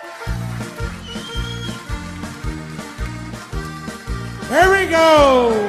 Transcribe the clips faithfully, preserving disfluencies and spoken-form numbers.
Here we go!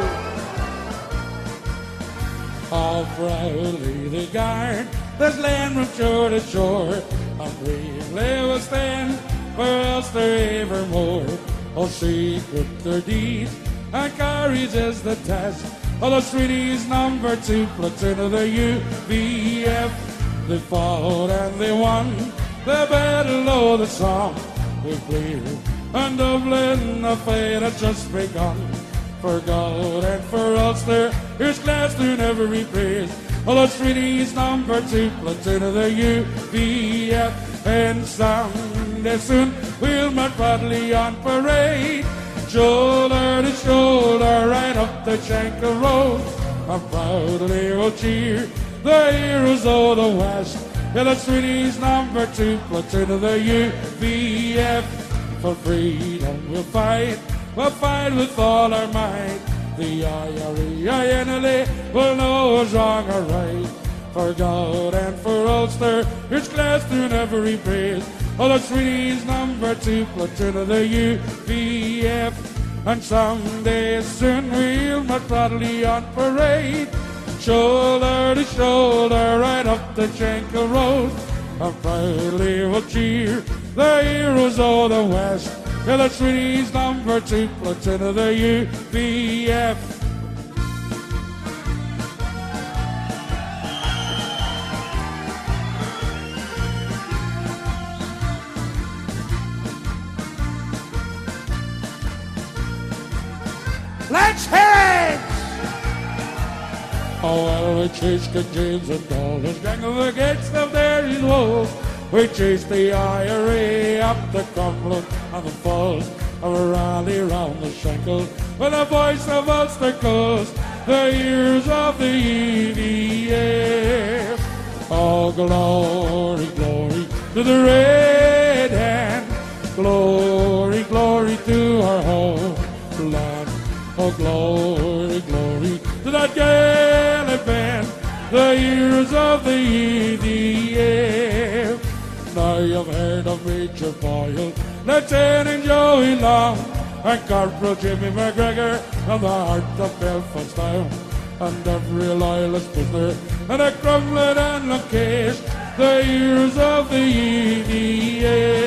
All proudly the guard that's land from shore to shore, and bravely will stand for Ulster evermore. All secret their deeds, and courage is the test of the Swedish number two platoon of the U V F. They fought and they won the battle of the Somme. We played and Dublin, the fight had just begun. For God and for Ulster, here's Glasgow every praise. All the Swedish number two platoon of the U V F. And someday soon we'll march proudly on parade, shoulder to shoulder, right up the Shankill Road. And proudly we'll cheer the heroes of the West. Yeah, the Swedish number two platoon of the U V F. For freedom we'll fight, we'll fight with all our might. The I R E I N L A will know what's wrong or right. For God and for Ulster, here's Glasgow every praise. Oh, the Swedish number two platoon of the U V F. And someday soon we'll march proudly on parade, shoulder to shoulder, right up the Shankill Road. And proudly we'll cheer the heroes of the West. Yeah, the Swedish number two platoon of the U V F. Let's hear it! Oh, well, we chased the James and Dollars, gang of the gates of Derry's walls. We chased the I R A up the Cumberland and the Falls, and we rallied round the Shankill with the voice of Ulster calls, the years of the E V F. Oh, glory, glory to the red hand, glory, glory to our homeland. Oh, glory, glory to that gallant band, the years of the E V F. Now you've heard of Major Boyle, Lieutenant Joey Long, and Corporal Jimmy McGregor, and the heart of Belfast Town, and every loyalist prisoner, and a Crumlin and Lunkesh, the years of the E V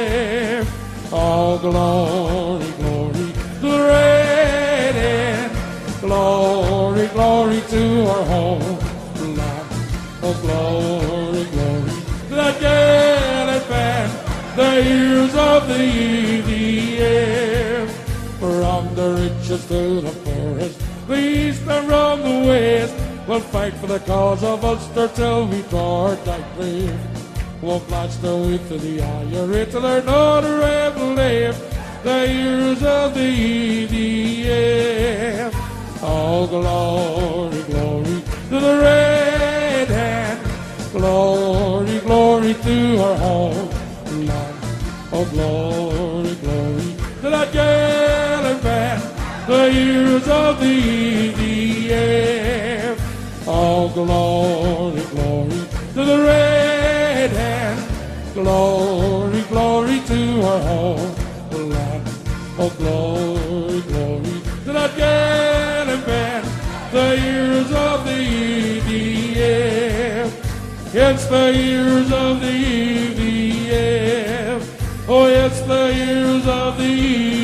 F. Oh, glory, glory to the red end, glory, glory to our homeland. Oh, glory, glory to that gallant band, the years of the E V F. From the richest to the poorest, the east and from the west, we'll fight for the cause of Ulster till we draw our die brave. We'll blast our way to the I R A till there's not a rebel left, the years of the E V F. Oh, glory, glory to the red hand, glory, glory to our homeland. Oh, glory, glory to that gallant band, the years of the E V F. Oh, glory, glory to the red hand, glory, glory to our homeland. Oh, glory, glory to that gallant band, the years of the E V F. It's the years of the E V F. Oh, it's the years of the E V F.